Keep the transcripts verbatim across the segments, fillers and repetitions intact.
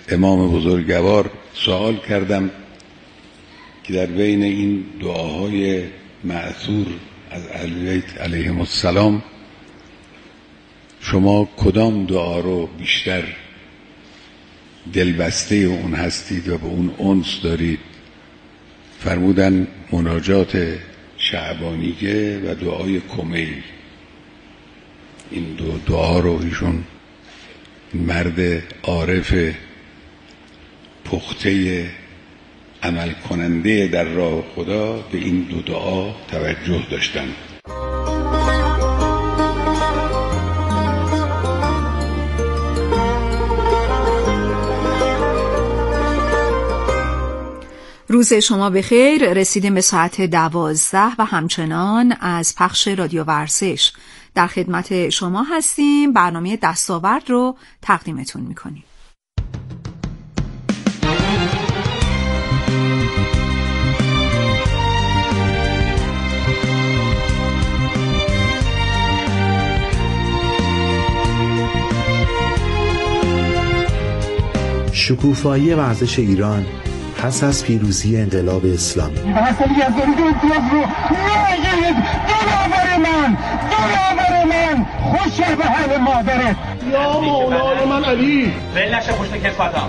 امام بزرگوار سوال کردم که در بین این دعاهای مأثور از اهل بیت علیهم السلام شما کدام دعا رو بیشتر دلبسته اون هستید و به اون انس دارید؟ فرمودن مناجات شعبانیه و دعای کمیل. این دو دعا رو ایشون مرد عارف پخته عمل کننده در راه خدا به این دو دعا توجه داشتن. روز شما بخیر. رسیدیم به ساعت دوازده و همچنان از پخش رادیو ورزش در خدمت شما هستیم. برنامه دستاورد رو تقدیمتون میکنیم. شکوفایی ورزش ایران پس از پیروزی انقلاب اسلامی. حسابی از دارید امتیاز رو نگیرید. دلاور من دلاور من خوشه به حال مادرت. یا مولای من علی ولنشه پشت کسفتم.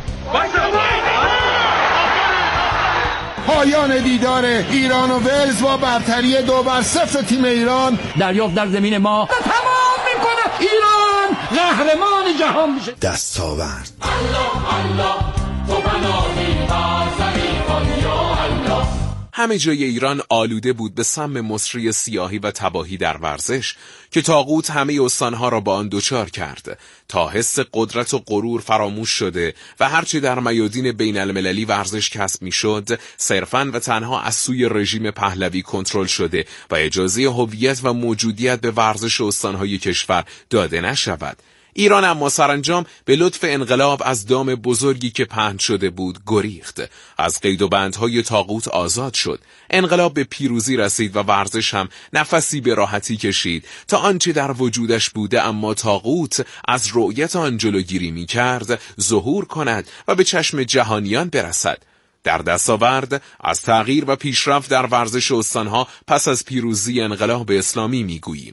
پایان دیدار ایران و ولز با برتری دو بر صفر تیم ایران. دریافت در زمین ما تمام میکنه ایران قهرمان جهان میشه. دستاورد الله الله تو بنایی بازمی کن یا الله. همه جای ایران آلوده بود به سم مصری سیاهی و تباهی در ورزش که طاغوت همه استانها را با آن دوچار کرد تا حس قدرت و غرور فراموش شده و هرچی در میادین بین المللی ورزش کسب می شد صرفاً و تنها از سوی رژیم پهلوی کنترل شده و اجازه هویت و موجودیت به ورزش استانهای کشور داده نشود. ایران اما سرانجام به لطف انقلاب از دام بزرگی که پهن شده بود گریخت، از قید و بندهای طاغوت آزاد شد. انقلاب به پیروزی رسید و ورزش هم نفسی به راحتی کشید تا آنچه در وجودش بوده اما طاغوت از رؤیت آن جلوگیری می کرد ظهور کند و به چشم جهانیان برسد. در دستاورد از تغییر و پیشرفت در ورزش استانها پس از پیروزی انقلاب اسلامی می گوییم.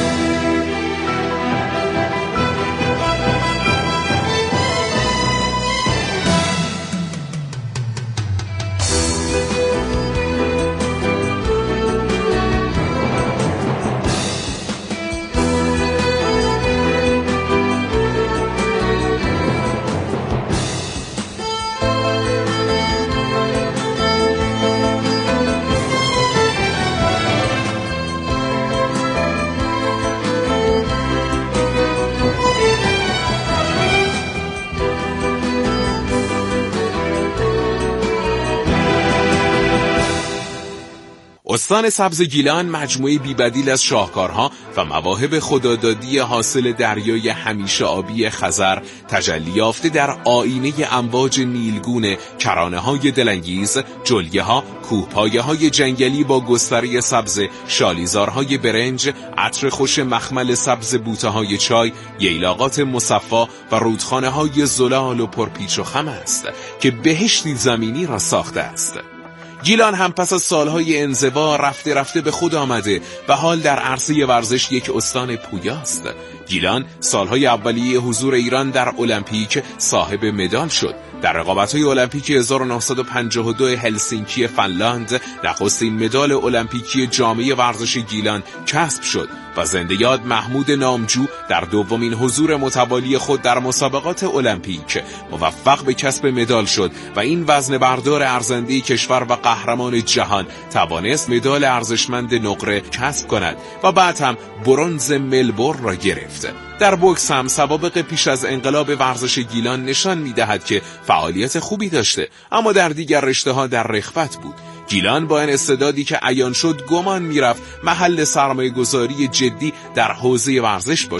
استان سبز گیلان مجموعه بی‌بدیل از شاهکارها و مواهب خدادادی حاصل دریای همیشه آبی خزر تجلی یافته در آینه امواج نیلگون کرانه‌های دلانگیز، جلگه‌ها، کوهپایه‌های جنگلی با گستره سبز، شالیزارهای برنج، عطر خوش مخمل سبز بوته‌های چای، ییلاقات مصفا و رودخانه‌های زلال و پرپیچ و خم است که بهشتی زمینی را ساخته است. گیلان هم پس از سالهای انزوا رفته رفته به خود آمده و حال در عرصه ورزش یک استان پویاست. گیلان سالهای اولیه حضور ایران در المپیک صاحب مدال شد. در رقابت‌های المپیک هزار و نهصد و پنجاه و دو هلسینکی فنلاند نخستین مدال المپیکی جامعه ورزش گیلان کسب شد و زنده یاد محمود نامجو در دومین حضور متوالی خود در مسابقات المپیک موفق به کسب مدال شد و این وزنه بردار ارزنده کشور و قهرمان جهان توانست مدال ارزشمند نقره کسب کند و بعد هم برنز ملبورن را گرفت. در بوکس هم سوابق پیش از انقلاب ورزش گیلان نشان می‌دهد که فعالیت خوبی داشته، اما در دیگر رشته‌ها در رخوت بود. گیلان با این استعدادی که عیان شد گمان می‌رفت محل سرمایه‌گذاری جدی در حوزه ورزش باشد.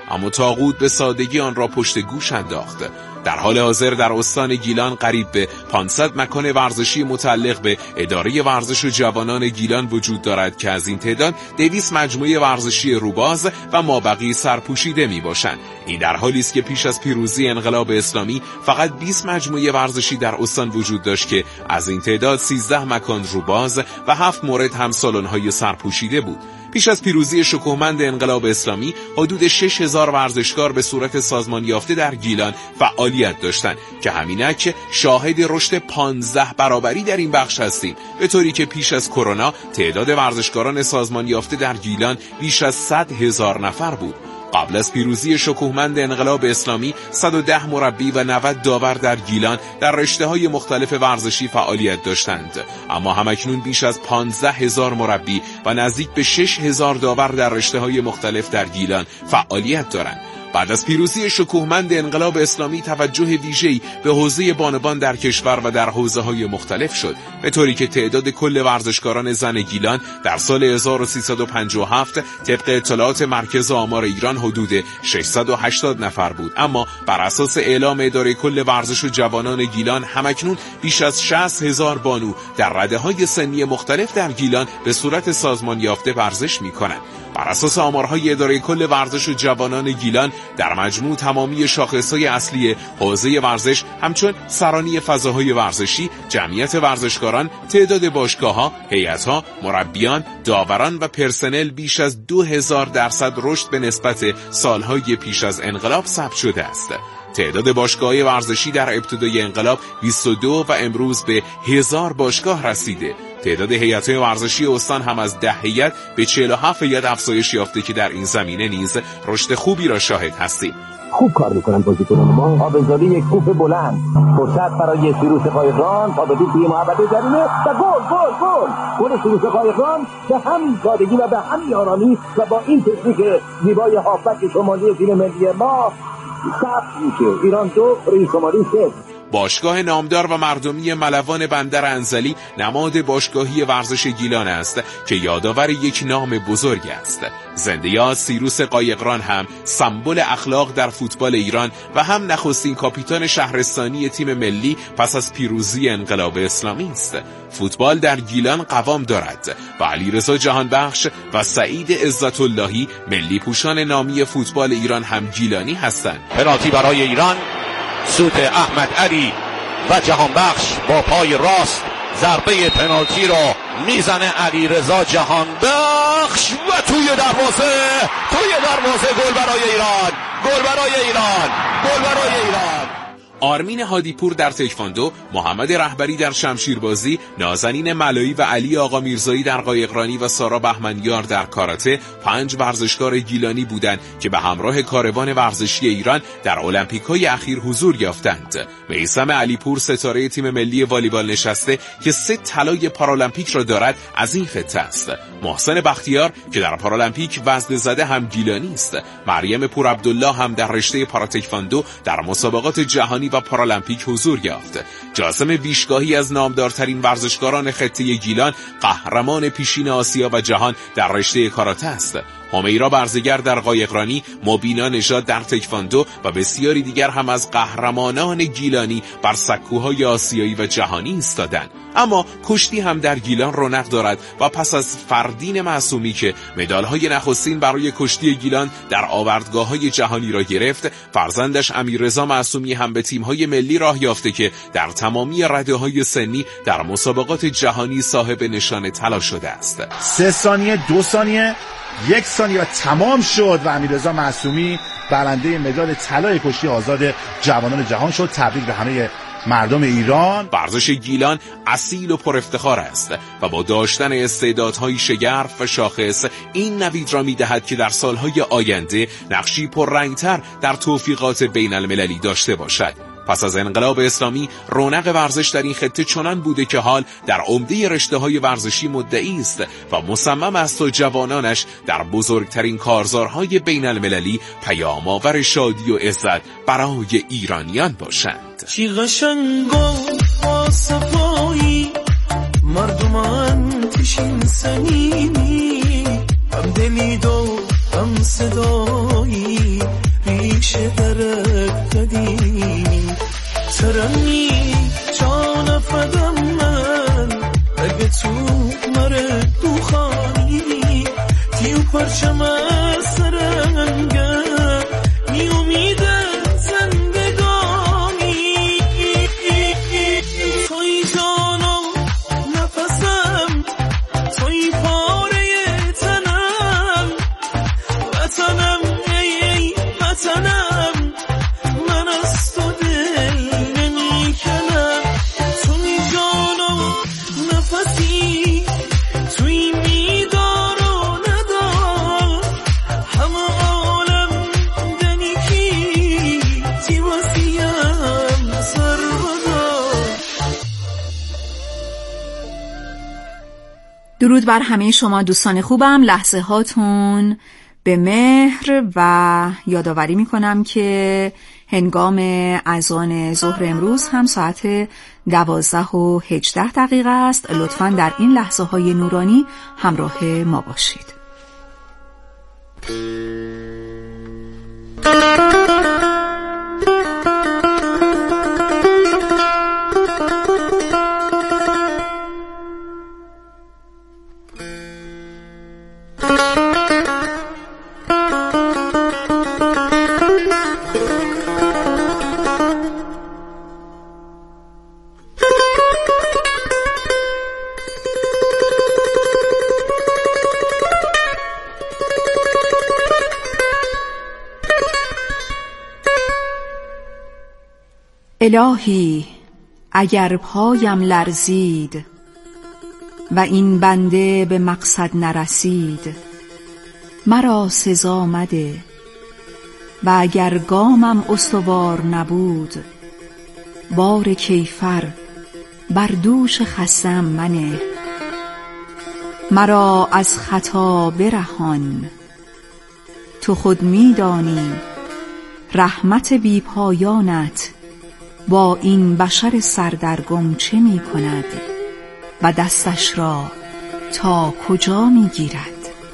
اما طاغوت به سادگی آن را پشت گوش انداخت. در حال حاضر در استان گیلان قریب به پانصد مکان ورزشی متعلق به اداره ورزش و جوانان گیلان وجود دارد که از این تعداد دویست مجموعه ورزشی روباز و مابقی سرپوشیده می باشند. این در حالی است که پیش از پیروزی انقلاب اسلامی فقط بیست مجموعه ورزشی در استان وجود داشت که از این تعداد سیزده مکان روباز و هفت مورد هم سالن‌های سرپوشیده بود. پیش از پیروزی شکوهمند انقلاب اسلامی حدود شش هزار ورزشکار به صورت سازمان یافته در گیلان فعالیت داشتند که همینک شاهد رشد پانزده برابری در این بخش هستیم، به طوری که پیش از کرونا تعداد ورزشکاران سازمان یافته در گیلان بیش از صد هزار نفر بود. قبل از پیروزی شکوهمند انقلاب اسلامی صد و ده مربی و نود داور در گیلان در رشته‌های مختلف ورزشی فعالیت داشتند، اما همکنون بیش از پانزده هزار مربی و نزدیک به شش هزار داور در رشته‌های مختلف در گیلان فعالیت دارند. بعد از پیروزی شکوهمند انقلاب اسلامی توجه ویژه‌ای به حوزه بانوان در کشور و در حوزه‌های مختلف شد، به طوری که تعداد کل ورزشکاران زن گیلان در سال هزار و سیصد و پنجاه و هفت طبق اطلاعات مرکز آمار ایران حدود ششصد و هشتاد نفر بود، اما بر اساس اعلام اداره کل ورزش و جوانان گیلان همکنون بیش از شصت هزار بانو در رده‌های سنی مختلف در گیلان به صورت سازمان یافته ورزش می‌کنند. بر اساس آمارهای اداره کل ورزش و جوانان گیلان در مجموع تمامی شاخصهای اصلی حوزه ورزش همچون سرانی فضاهای ورزشی، جمعیت ورزشکاران، تعداد باشگاه‌ها، هیئت‌ها، مربیان، داوران و پرسنل بیش از دو هزار درصد رشد به نسبت سالهای پیش از انقلاب ثبت شده است. تعداد باشگاه‌های ورزشی در ابتدای انقلاب بیست و دو و امروز به هزار باشگاه رسیده. تعداد هیئت‌های ورزشی استان هم از ده هیئت به چهل و هفت هیئت افزایش یافته که در این زمینه نیز رشد خوبی را شاهد هستیم. خوب کار میکنن بازیکنان ما. آبزاده یک توپ بلند، فرصت برای سیروس قایقران، تا به توی محوطه زمینه و گل گل گل گل سیروس قایقران به همین سادگی و به همین آرامی و با این تکنیک زیبای هافبک شمالی تیم ملی ما ثبت میشه. ایران دو، کره شمالی صفر. باشگاه نامدار و مردمی ملوان بندر انزلی نماد باشگاهی ورزش گیلان است که یادآور یک نام بزرگ است. زنده یاد سیروس قایقران هم سمبل اخلاق در فوتبال ایران و هم نخستین کاپیتان شهرستانی تیم ملی پس از پیروزی انقلاب اسلامی است. فوتبال در گیلان قوام دارد و علیرضا جهانبخش و سعید عزت اللهی ملی پوشان نامی فوتبال ایران هم گیلانی هستند. پنالتی برای ایران، سوت احمد علی و جهانبخش با پای راست ضربه پنالتی را میزنه علیرضا جهانبخش و توی دروازه توی دروازه گل برای ایران، گل برای ایران، گل برای ایران. آرمین هادیپور در تکواندو، محمد رهبری در شمشیربازی، نازنین ملایی و علی آقا میرزایی در قایقرانی و سارا بهمنیار در کاراته پنج ورزشکار گیلانی بودند که به همراه کاروان ورزشی ایران در المپیک‌های اخیر حضور یافتند. میثم علیپور ستاره تیم ملی والیبال نشسته که سه طلای پارالمپیک را دارد از این خطه است. محسن بختیار که در پارالمپیک وزن زده هم گیلانی است. مریم پور عبدالله هم در رشته پاراتکواندو در مسابقات جهانی و پارالمپیک حضور یافت. جاسم ویشگاهی از نامدارترین ورزشکاران خطه گیلان، قهرمان پیشین آسیا و جهان در رشته کاراته است. همیرا برزگر در قایقرانی، مبینا نژاد در تکواندو و بسیاری دیگر هم از قهرمانان گیلانی بر سکوهای آسیایی و جهانی ایستادند. اما کشتی هم در گیلان رونق دارد و پس از فردین معصومی که مدال‌های نخستین برای کشتی گیلان در آوردگاه‌های جهانی را گرفت، فرزندش امیررضا معصومی هم به تیم‌های ملی راه یافته که در تمامی رده‌های سنی در مسابقات جهانی صاحب نشان طلا شده است. سه ثانیه، دو ثانیه، یک ثانیه و تمام شد و امیررضا معصومی برنده مدال طلای کشتی آزاد جوانان جهان شد. تبریک به همه مردم ایران. ورزش گیلان اصیل و پر افتخار است و با داشتن استعدادهای شگرف و شاخص این نوید را می‌دهد که در سالهای آینده نقشی پررنگتر در توفیقات بین المللی داشته باشد. پس از انقلاب اسلامی رونق ورزش در این خطه چنان بوده که حال در عمده رشته‌های ورزشی مدعی است و مصمم است تا جوانانش در بزرگترین کارزارهای بین المللی پیام‌آور شادی و عزت برای ایرانیان باشند. چی قشنگا با صفایی مردمان تشین سنینی هم دلید و هم صدایی همیشه درت قدیمی ترمی جان فدم من اگه تو مره دوخانی تیو پرچم از سرنگه می امیده زندگانی توی جانم نفسم توی پاره تنم وطنم ای ای وطنم من از تو دل نمی کنم توی جانم نفسی توی میدار و ندار همه عالم دنی کی تی واسیم سر بدار. درود بر همه شما دوستان خوبم. لحظه هاتون به مهر و یادآوری میکنم که هنگام اذان ظهر امروز هم ساعت دوازده و هجده دقیقه است. لطفاً در این لحظه های نورانی همراه ما باشید. الهی اگر پایم لرزید و این بنده به مقصد نرسید مرا سزا مده و اگر گامم استوار نبود بار کیفر بر دوش خصم منه مرا از خطا برهان تو خود میدانی رحمت بی پایانت با این بشر سردرگم چه می کند و دستش را تا کجا می گیرد.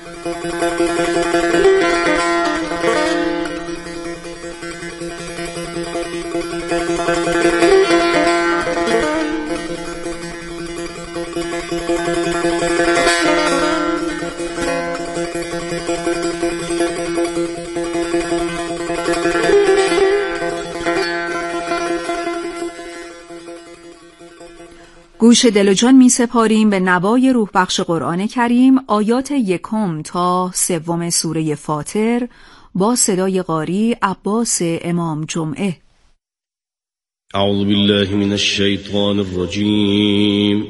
گوش دل و جان می سپاریم به نوای روح بخش قرآن کریم، آیات یکم تا سوم سوره فاطر با صدای قاری عباس امام جمعه. اعوذ بالله من الشیطان الرجیم.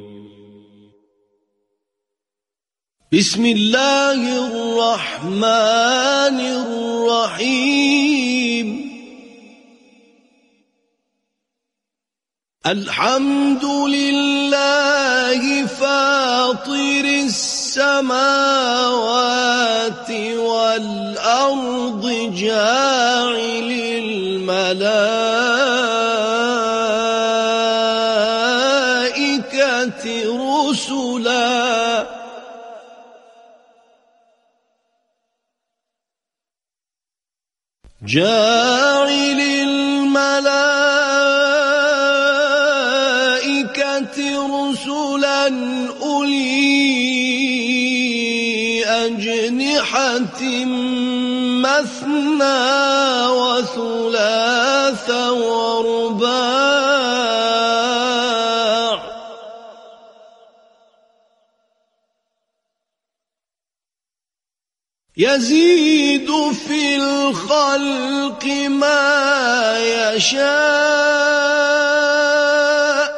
بسم الله الرحمن الرحیم. الحمد لله فاطر السماوات والأرض جاعل الملائكة رسلا جاعل رسلا أولي أجنحة مثنى وثلاث ورباع يزيد في الخلق ما يشاء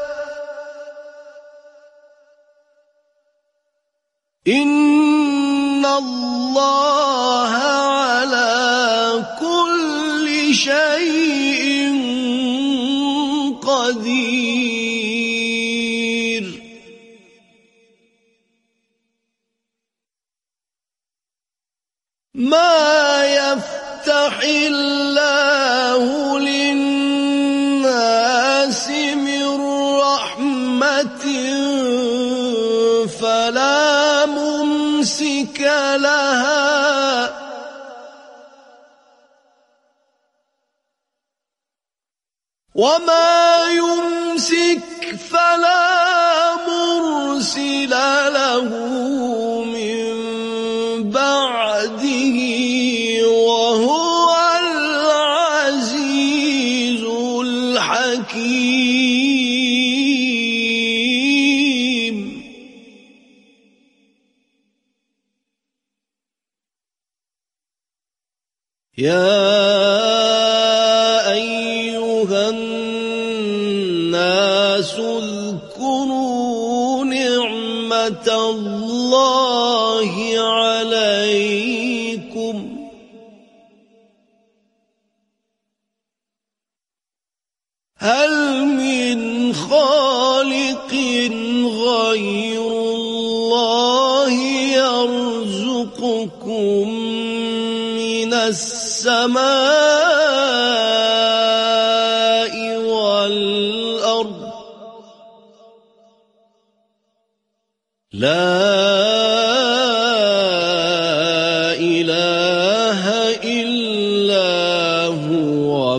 إن الله على كل شيء قدير. ما يفتح الله للناس من رحمة فلا ممسك لها وما يمسك فلا مرسل له من بعده وهو العزيز الحكيم. يا أيها الناس اذكروا نعمة الله عليكم هل من خالق غير الله يرزقكم من السماء والأرض لا إله إلا هو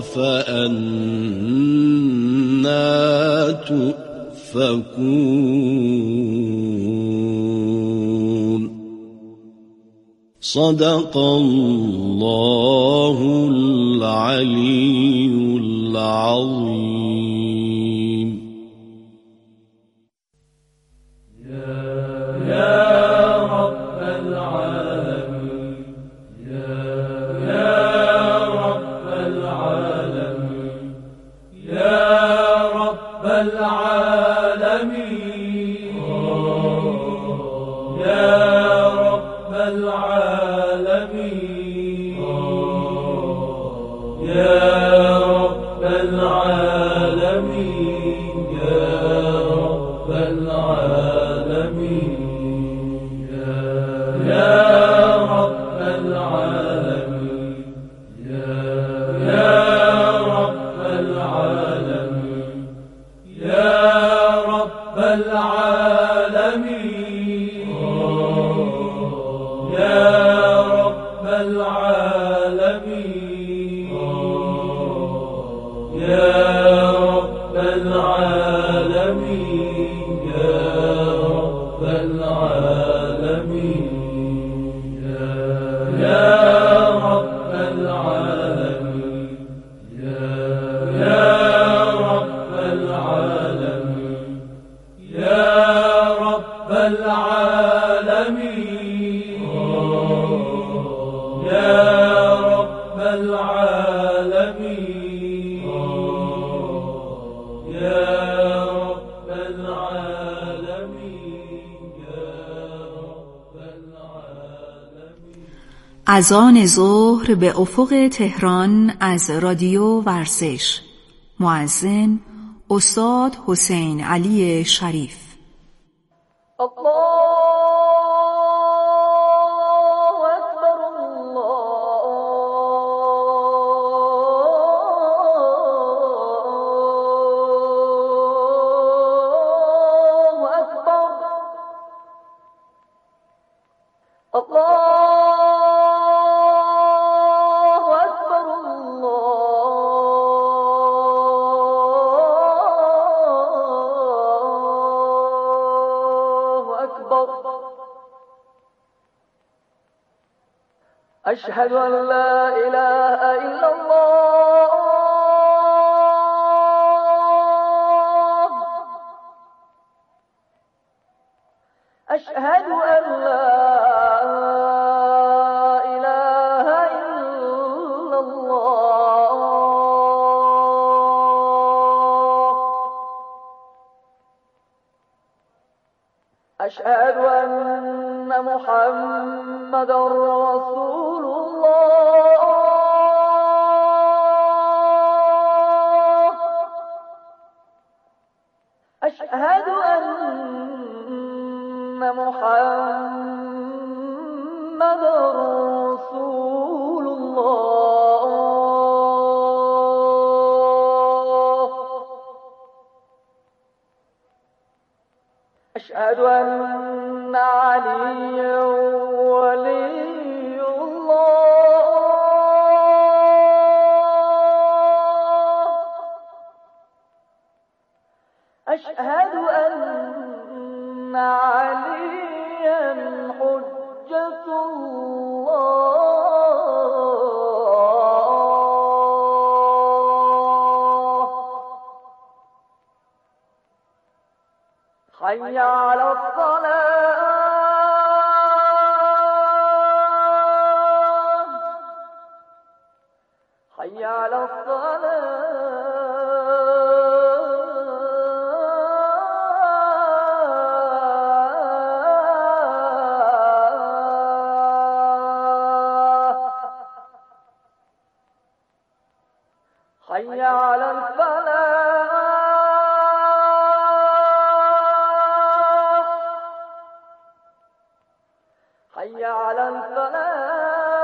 فأنا تؤفكون. صدق الله العلي العظيم. يا رب العالمين يا رب العالمين يا رب العالمين يا رب العالمين يا رب العالمين يا رب العالمين يا رب العالمين يا رب العالمين يا رب العالمين يا رب العالمين يا رب العالمين يا رب العالمين يا رب العالمين يا رب العالمين يا رب العالمين يا رب العالمين يا رب العالمين. اذان ظهر به افق تهران از رادیو ورزش. مؤذن استاد حسین علی شریف. الله أشهد أن لا إله إلا الله أشهد أن لا إله إلا الله أشهد أن محمدا رسول الله أشهد أن محمدا رسول الله أشهد أن عليا ولي الله أشهد أن عليا حجة الله حي على الصلاة حي على الصلاة حي على الفلاح حي على الفلاح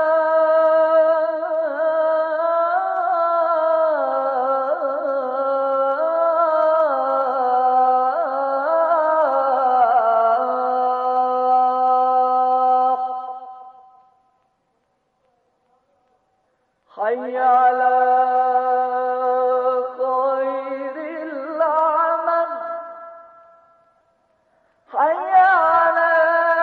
حي على خير العمل حي على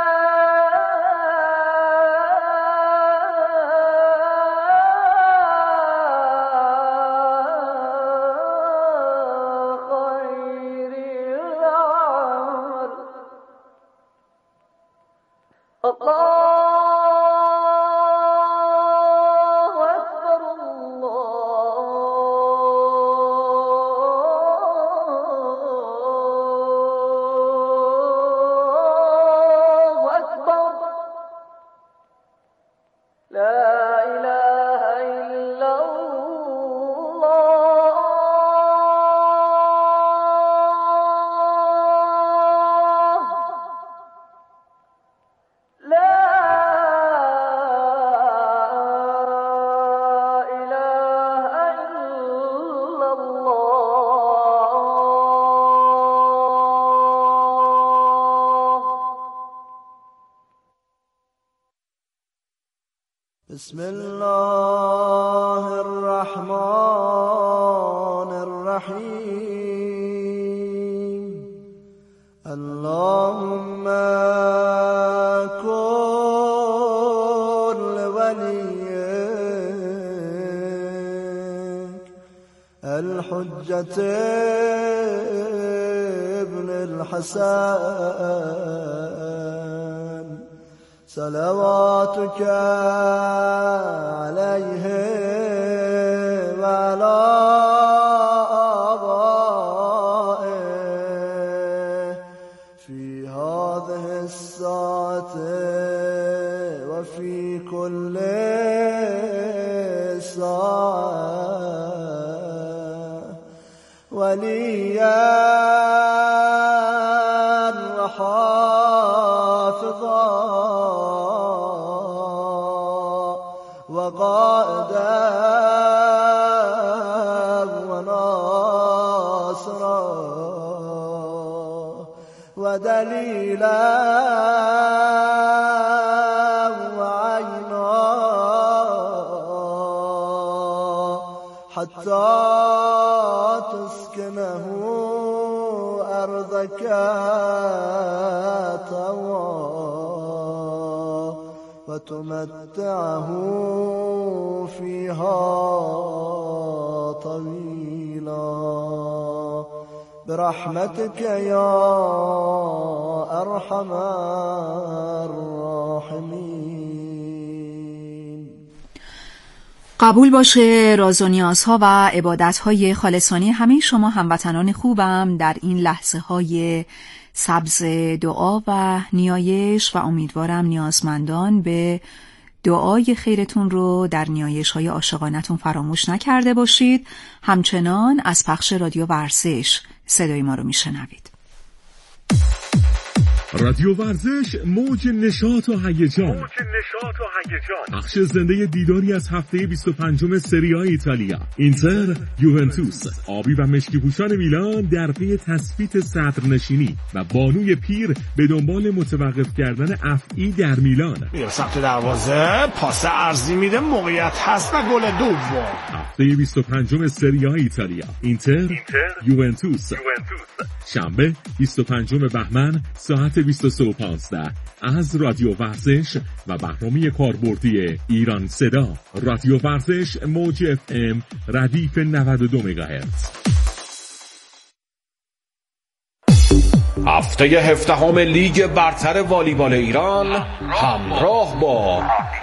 خير العمل الله بسم الله الرحمن الرحيم اللهم كن لوليك الحجة ابن الحسن صلواتك عليه وعلى آبائه في هذه الساعة وفي كل ساعة وليا وحافظا وقائدا وناصرا ودليلا وعينا حتى تسكنه أرضك طوعا وتمتعه فيها طويلا برحمتك يا أرحم الراحمين. قبول باشه راز و نیازها و عبادتهای خالصانه همه شما هموطنان خوبم در این لحظه های سبز دعا و نیایش و امیدوارم نیازمندان به دعای خیرتون رو در نیایش های عاشقانتون فراموش نکرده باشید. همچنان از پخش رادیو ورزش صدای ما رو میشنوید. رادیو ورزش، موج نشاط و هیجان. بخش زنده دیداری از هفته بیست و پنجم سری آ ایتالیا. اینتر یوونتوس. آبی و مشکی پوشان میلان در پی تثبیت صدرنشینی و بانوی پیر به دنبال متوقف کردن افعی در میلان. میره سمت دروازه، پاس عرضی میده، موقعیت هست و گل دوم. هفته بیست و پنجم سری آ ایتالیا. اینتر, اینتر یوونتوس. شنبه بیست و پنجم بهمن ساعت بیست و سه و پانزده از رادیو ورزش و برنامه کاربردی ایران صدا. رادیو ورزش، موج اف ام، ردیف نود و دو مگاهرتز. هفته هفدهم لیگ برتر والیبال ایران همراه با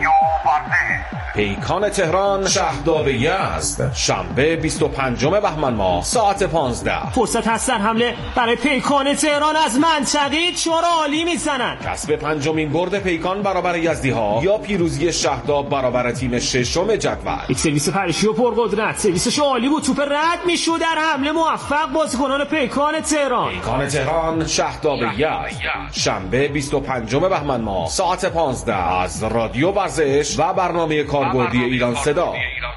پیکان تهران شهداب یزد. شنبه بیست و پنجم بهمن ماه ساعت پانزده. فرصت هست در حمله برای پیکان تهران از منطقی چهار عالی میزنن. کسب پنجمین برد پیکان برابر یزدی ها یا پیروزی شهداب برابر تیم ششم جدول. یک سرویس پریشی و پرقدرت، سرویسش عالی بود، توپ رد میشد، در حمله موفق بازیکنان پیکان تهران. پیکان تهران شهداب یزد. شنبه بیست و پنجم بهمن ماه ساعت پانزده از رادیو ورزش و برنامه کاربردی ایران صدا.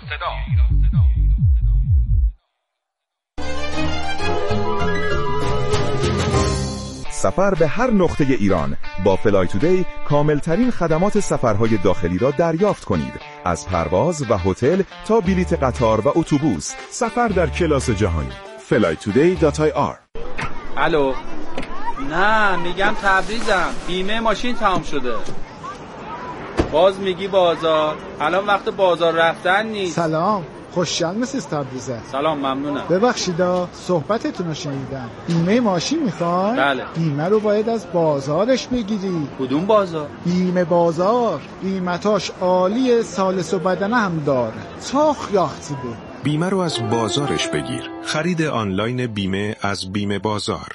سفر به هر نقطه ایران با فلای تودی کاملترین خدمات سفرهای داخلی را دریافت کنید. از پرواز و هتل تا بلیط قطار و اتوبوس، سفر در کلاس جهانی. فلای تودی دات آی آر. الو، نه میگم تبریزم، بیمه ماشین تمام شده. باز میگی بازار، الان وقت بازار رفتن نیست. سلام، خوشحال مسیز تبریزه. سلام، ممنونم. ببخشیدا صحبتتون رو شنیدم. بیمه ماشین میخوای؟ بله. بیمه رو باید از بازارش بگیری. کدوم بازار؟ بیمه بازار، قیمتاش عالیه، سالس و بدنه هم داره، تاخ یاختی به. بیمه رو از بازارش بگیر. خرید آنلاین بیمه از بیمه بازار.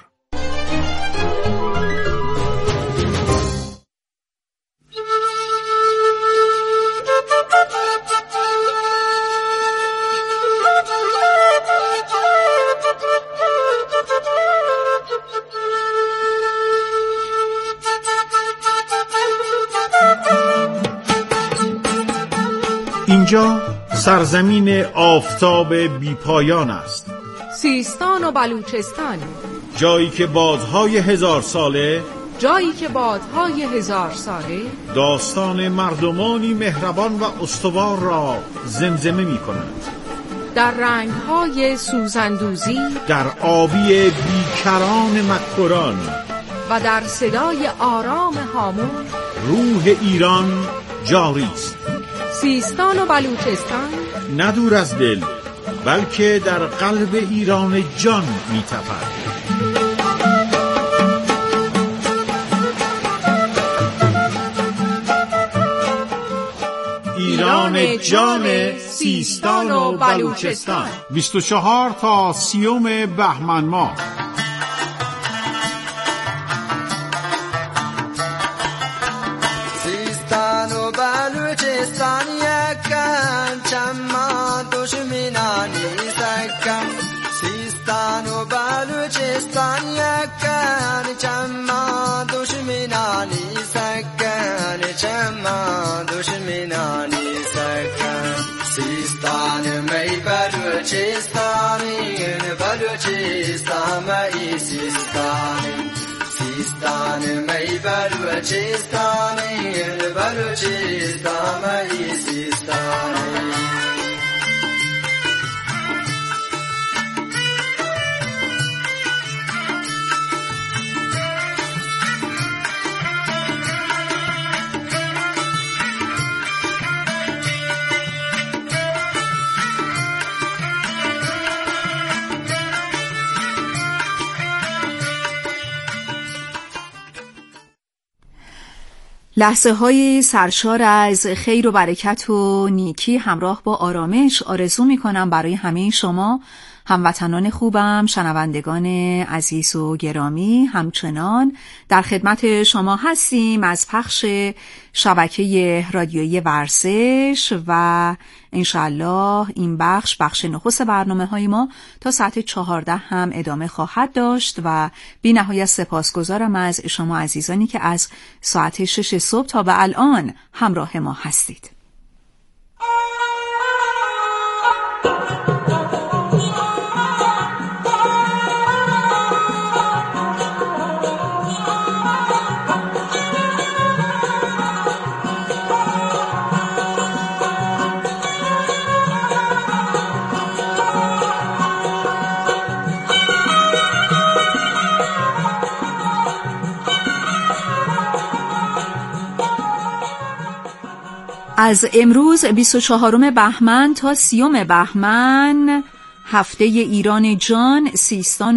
اینجا سرزمین آفتاب بی پایان است. سیستان و بلوچستان، جایی که بادهای هزار ساله جایی که بادهای هزار ساله داستان مردمانی مهربان و استوار را زمزمه می کنند. در رنگهای سوزندوزی، در آبی بیکران مکران و در صدای آرام هامون روح ایران جاری است. سیستان و بلوچستان نه دور از دل، بلکه در قلب ایران جان می تپد. ایران جان، سیستان و بلوچستان. بیست و چهار تا سیوم بهمن ماه. سیستان و بلوچستان یکم، چما دشمنانی سکم. سیستان و بلوچستان یکم، چما دشمنانی سکن، چما دشمنانی سکن. سیستان می بلوچستانی، بلوچستان می سیستانی. سیستان می بلوچستانی، بلوچستان می سیستانی. لحظه های سرشار از خیر و برکت و نیکی همراه با آرامش آرزو می کنم برای همه شما هموطنان خوبم، شنوندگان عزیز و گرامی، همچنان در خدمت شما هستیم از پخش شبکه رادیویی ورزش و انشالله این بخش بخش نخست برنامه های ما تا ساعت چهارده هم ادامه خواهد داشت و بی نهایت سپاسگزارم از شما عزیزانی که از ساعت شش صبح تا به الان همراه ما هستید. از امروز بیست و چهارم بهمن تا سیوم بهمن هفته ایران جان، سیستان